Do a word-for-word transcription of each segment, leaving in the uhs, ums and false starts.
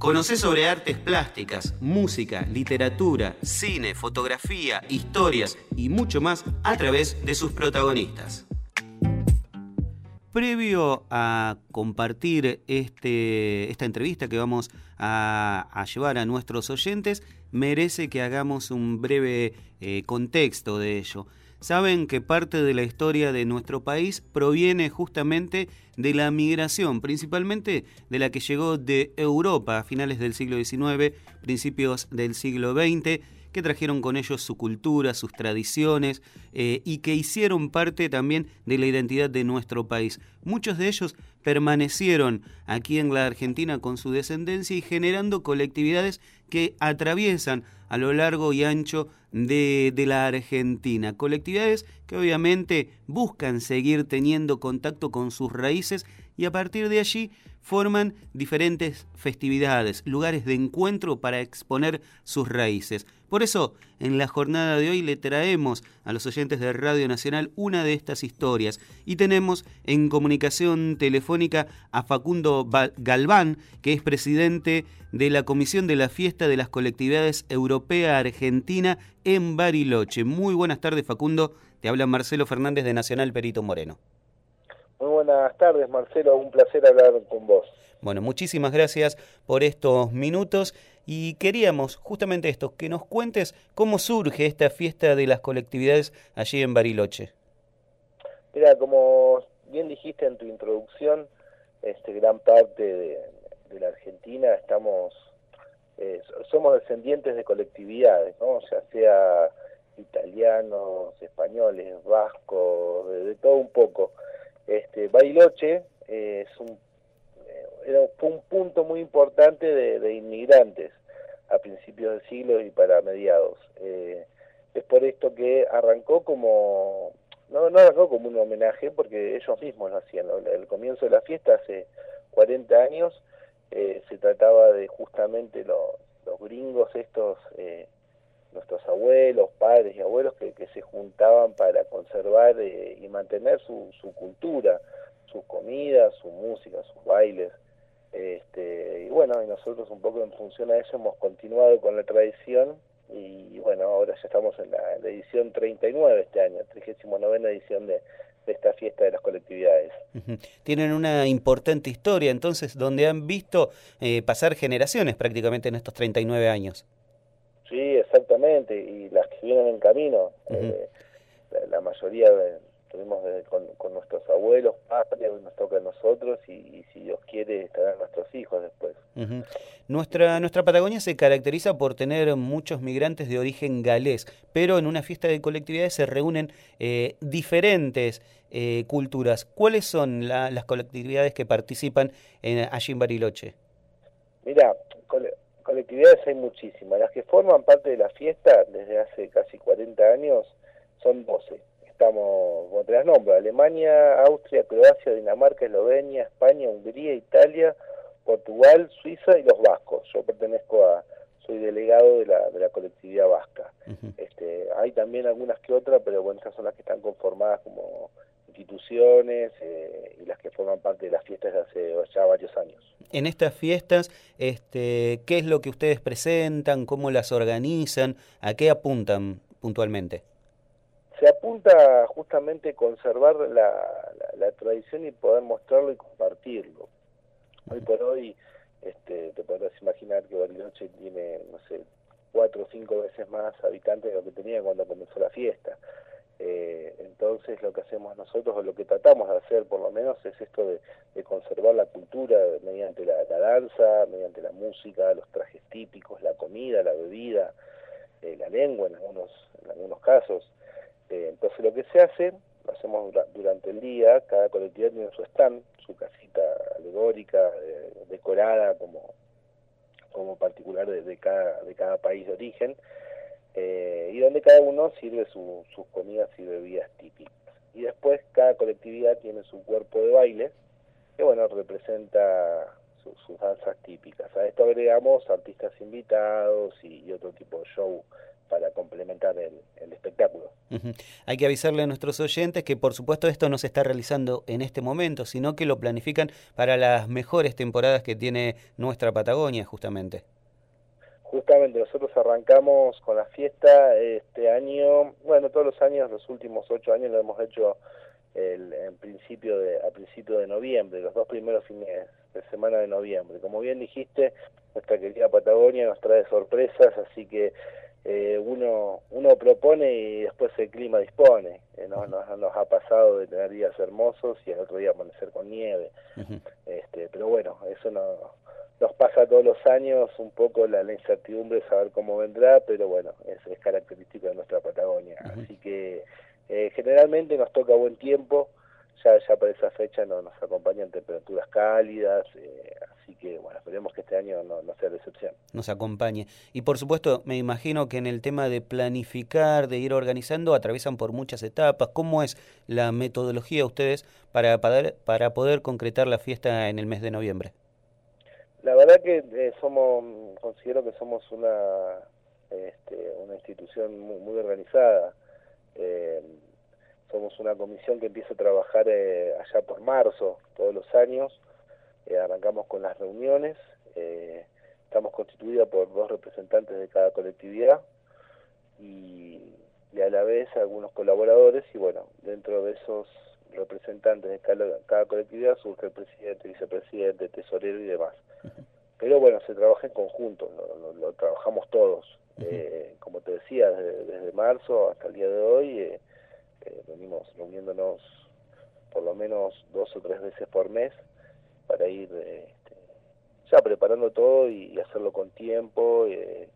Conocé sobre artes plásticas, música, literatura, cine, fotografía, historias y mucho más a través de sus protagonistas. Previo a compartir este, esta entrevista que vamos a, a llevar a nuestros oyentes, merece que hagamos un breve eh, contexto de ello. Saben que parte de la historia de nuestro país proviene justamente de la migración, principalmente de la que llegó de Europa a finales del siglo diecinueve, principios del siglo veinte, que trajeron con ellos su cultura, sus tradiciones eh, y que hicieron parte también de la identidad de nuestro país. Muchos de ellos permanecieron aquí en la Argentina con su descendencia y generando colectividades que atraviesan a lo largo y ancho de, de la Argentina. Colectividades que obviamente buscan seguir teniendo contacto con sus raíces y a partir de allí forman diferentes festividades, lugares de encuentro para exponer sus raíces. Por eso, en la jornada de hoy le traemos a los oyentes de Radio Nacional una de estas historias y tenemos en comunicación telefónica a Facundo Galván, que es presidente de la Comisión de la Fiesta de las Colectividades Europea Argentina en Bariloche. Muy buenas tardes, Facundo. Te habla Marcelo Fernández de Nacional Perito Moreno. Muy buenas tardes, Marcelo, un placer hablar con vos. Bueno, muchísimas gracias por estos minutos y queríamos justamente esto, que nos cuentes cómo surge esta fiesta de las colectividades allí en Bariloche. Mira, como bien dijiste en tu introducción, este, gran parte de, de la Argentina estamos, eh, somos descendientes de colectividades, ¿no? Ya sea italianos, españoles, vascos, de, de todo un poco. Este, Bariloche eh, es un, eh, era, fue un punto muy importante de, de inmigrantes a principios del siglo y para mediados. Eh, es por esto que arrancó como, no, no arrancó como un homenaje, porque ellos mismos lo hacían. El, el comienzo de la fiesta hace cuarenta años eh, se trataba de justamente lo, los gringos estos, eh, nuestros abuelos, padres y abuelos que, que se juntaban para conservar eh, y mantener su, su cultura, sus comidas, su música, sus bailes. Este, y bueno, y nosotros un poco en función a eso hemos continuado con la tradición y bueno, ahora ya estamos en la, en la edición treinta y nueve este año, trigésima novena edición de, de esta fiesta de las colectividades. Uh-huh. Tienen una importante historia, entonces, donde han visto eh, pasar generaciones prácticamente en estos treinta y nueve años. Sí, exactamente, y las que vienen en camino, uh-huh. eh, la, la mayoría de, tuvimos de, con, con nuestros abuelos, padres, nos toca a nosotros y, y si Dios quiere estarán nuestros hijos después. Uh-huh. Nuestra, nuestra Patagonia se caracteriza por tener muchos migrantes de origen galés, pero en una fiesta de colectividades se reúnen eh, diferentes eh, culturas. ¿Cuáles son la, las colectividades que participan en, allí en Bariloche? Mira, cole, colectividades hay muchísimas. Las que forman parte de la fiesta desde hace casi cuarenta años son doce. Estamos, como te las nombro, Alemania, Austria, Croacia, Dinamarca, Eslovenia, España, Hungría, Italia, Portugal, Suiza y los vascos. Yo pertenezco a, soy delegado de la, de la colectividad vasca. Uh-huh. Este, hay también algunas que otras, pero bueno, estas son las que están conformadas como instituciones eh, y las que forman parte de las fiestas de hace ya varios años. En estas fiestas, este, ¿qué es lo que ustedes presentan? ¿Cómo las organizan? ¿A qué apuntan puntualmente? Se apunta justamente a conservar la, la, la tradición y poder mostrarlo y compartirlo. Hoy por hoy, este, te podrás imaginar que Bariloche tiene, no sé, cuatro o cinco veces más habitantes de lo que tenía cuando comenzó la fiesta. Eh, entonces lo que hacemos nosotros, o lo que tratamos de hacer por lo menos, es esto de, de conservar la cultura mediante la, la danza, mediante la música, los trajes típicos, la comida, la bebida, eh, la lengua en algunos, en algunos casos. Eh, entonces lo que se hace, lo hacemos dura, durante el día, cada colectividad tiene su stand, su casita alegórica, eh, decorada como, como particular de, de, cada, de cada país de origen, eh, y donde cada uno sirve su, sus comidas y bebidas típicas. Y después cada colectividad tiene su cuerpo de baile, que bueno, representa su, sus danzas típicas. A esto agregamos artistas invitados y, y otro tipo de show para complementar el, el espectáculo. Uh-huh. Hay que avisarle a nuestros oyentes que por supuesto esto no se está realizando en este momento, sino que lo planifican para las mejores temporadas que tiene nuestra Patagonia, justamente. Justamente nosotros arrancamos con la fiesta este año, bueno, todos los años, los últimos ocho años lo hemos hecho el, en principio de, a principio de noviembre, los dos primeros fines de semana de noviembre. Como bien dijiste, nuestra querida Patagonia nos trae sorpresas, así que eh, uno uno propone y después el clima dispone. Eh, nos, nos, nos ha pasado de tener días hermosos y el otro día amanecer con nieve. Uh-huh. este, pero bueno, eso no... Nos pasa todos los años un poco la, la incertidumbre de saber cómo vendrá, pero bueno, es, es característico de nuestra Patagonia. Uh-huh. Así que eh, generalmente nos toca buen tiempo, ya ya para esa fecha no, nos acompañan temperaturas cálidas, eh, así que bueno, esperemos que este año no, no sea la excepción. Nos acompañe. Y por supuesto, me imagino que en el tema de planificar, de ir organizando, atraviesan por muchas etapas. ¿Cómo es la metodología de ustedes para poder, para poder concretar la fiesta en el mes de noviembre? La verdad que eh, somos, considero que somos una, este, una institución muy, muy organizada. Eh, somos una comisión que empieza a trabajar eh, allá por marzo, todos los años. Eh, arrancamos con las reuniones. Eh, estamos constituidas por dos representantes de cada colectividad y, y a la vez algunos colaboradores. Y bueno, dentro de esos representantes de cada, cada colectividad surge el presidente, vicepresidente, tesorero y demás. Pero bueno, se trabaja en conjunto, lo, lo, lo trabajamos todos. Uh-huh. Eh, como te decía, desde, desde marzo hasta el día de hoy eh, eh, venimos reuniéndonos por lo menos dos o tres veces por mes para ir eh, este, ya preparando todo y, y hacerlo con tiempo eh,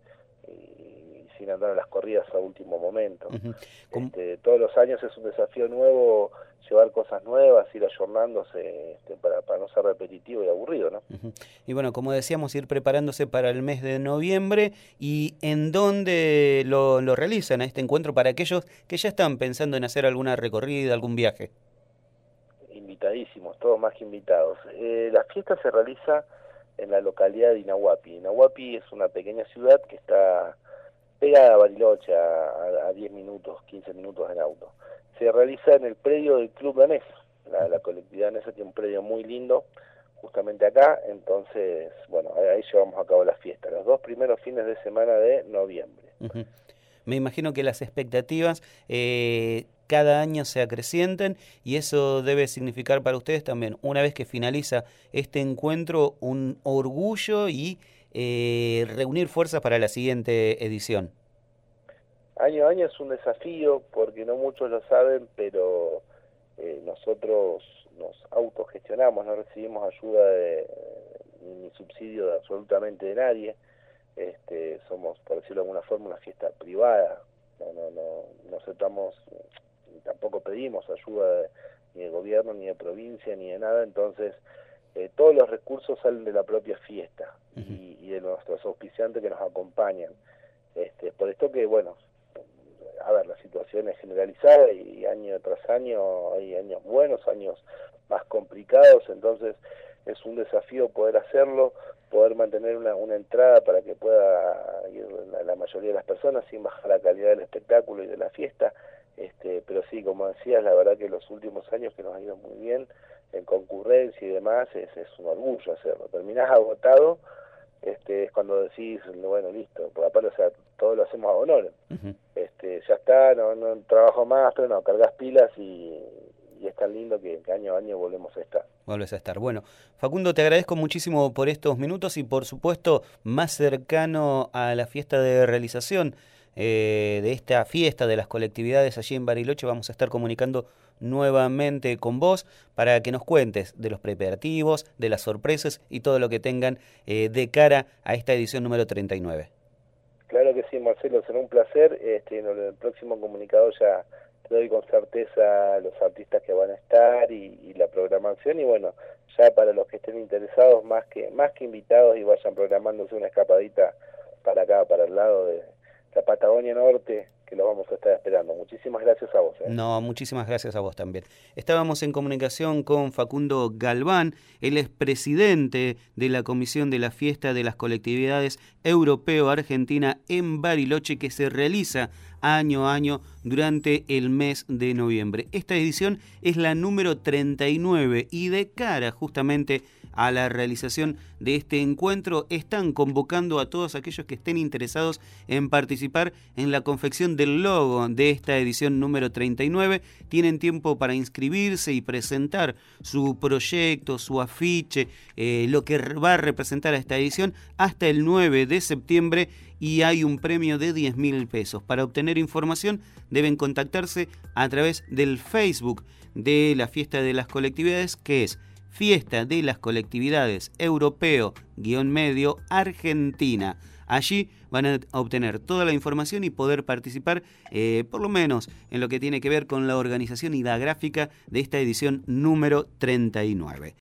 y sin andar a las corridas a último momento. Uh-huh. este, todos los años es un desafío nuevo llevar cosas nuevas, ir ayornándose este, para, para no ser repetitivo y aburrido, ¿no? Uh-huh. Y bueno, como decíamos, ir preparándose para el mes de noviembre. ¿Y en dónde lo, lo realizan a este encuentro para aquellos que ya están pensando en hacer alguna recorrida, algún viaje? Invitadísimos, todos más que invitados. Eh, la fiesta se realiza en la localidad de Inahuapi. Inahuapi es una pequeña ciudad que está pegada a Bariloche, a, a diez minutos, quince minutos en auto. Se realiza en el predio del Club Danés. La, la colectividad danesa tiene un predio muy lindo, justamente acá, entonces, bueno, ahí llevamos a cabo la fiesta, los dos primeros fines de semana de noviembre. Uh-huh. Me imagino que las expectativas eh, cada año se acrecientan y eso debe significar para ustedes también, una vez que finaliza este encuentro, un orgullo y eh, reunir fuerzas para la siguiente edición. Año a año es un desafío, porque no muchos lo saben, pero eh, nosotros nos autogestionamos, no recibimos ayuda de, ni subsidio de absolutamente de nadie. Este, somos, por decirlo de alguna forma, una fiesta privada. No, no, no, no aceptamos, ni tampoco pedimos ayuda de, ni de gobierno, ni de provincia, ni de nada. Entonces, eh, todos los recursos salen de la propia fiesta uh-huh. y, y de nuestros auspiciantes que nos acompañan. Este, por esto que, bueno, a ver, la situación es generalizada y año tras año hay años buenos, años más complicados, entonces es un desafío poder hacerlo, poder mantener una, una entrada para que pueda ir la, la mayoría de las personas sin bajar la calidad del espectáculo y de la fiesta. Este, pero sí, como decías, la verdad que los últimos años que nos ha ido muy bien en concurrencia y demás, es, es un orgullo hacerlo. Terminás agotado, este, es cuando decís, bueno, listo, por aparte, o sea, todo lo hacemos a honor. Uh-huh. Este, ya está, no, no trabajo más, pero no, cargas pilas y, y es tan lindo que, que año a año volvemos a estar. Vuelves a estar. Bueno, Facundo, te agradezco muchísimo por estos minutos y por supuesto más cercano a la fiesta de realización eh, de esta fiesta de las colectividades allí en Bariloche, vamos a estar comunicando nuevamente con vos para que nos cuentes de los preparativos, de las sorpresas y todo lo que tengan eh, de cara a esta edición número treinta y nueve. Claro que sí, Marcelo, será un placer. Este, en el próximo comunicado ya te doy con certeza los artistas que van a estar y, y la programación, y bueno, ya para los que estén interesados, más que más que invitados y vayan programándose una escapadita para acá, para el lado de la Patagonia Norte, que los vamos a estar esperando. Muchísimas gracias a vos. ¿eh? No, muchísimas gracias a vos también. Estábamos en comunicación con Facundo Galván, él es presidente de la Comisión de la Fiesta de las Colectividades Europeo-Argentina en Bariloche, que se realiza año a año durante el mes de noviembre. Esta edición es la número treinta y nueve y de cara justamente a la realización de este encuentro están convocando a todos aquellos que estén interesados en participar en la confección del logo de esta edición número treinta y nueve. Tienen tiempo para inscribirse y presentar su proyecto, su afiche, eh, lo que va a representar a esta edición hasta el nueve de septiembre, y hay un premio de diez mil pesos. Para obtener información deben contactarse a través del Facebook de la Fiesta de las Colectividades, que es Fiesta de las Colectividades Europeo-Medio Argentina. Allí van a obtener toda la información y poder participar, eh, por lo menos en lo que tiene que ver con la organización y la gráfica de esta edición número treinta y nueve.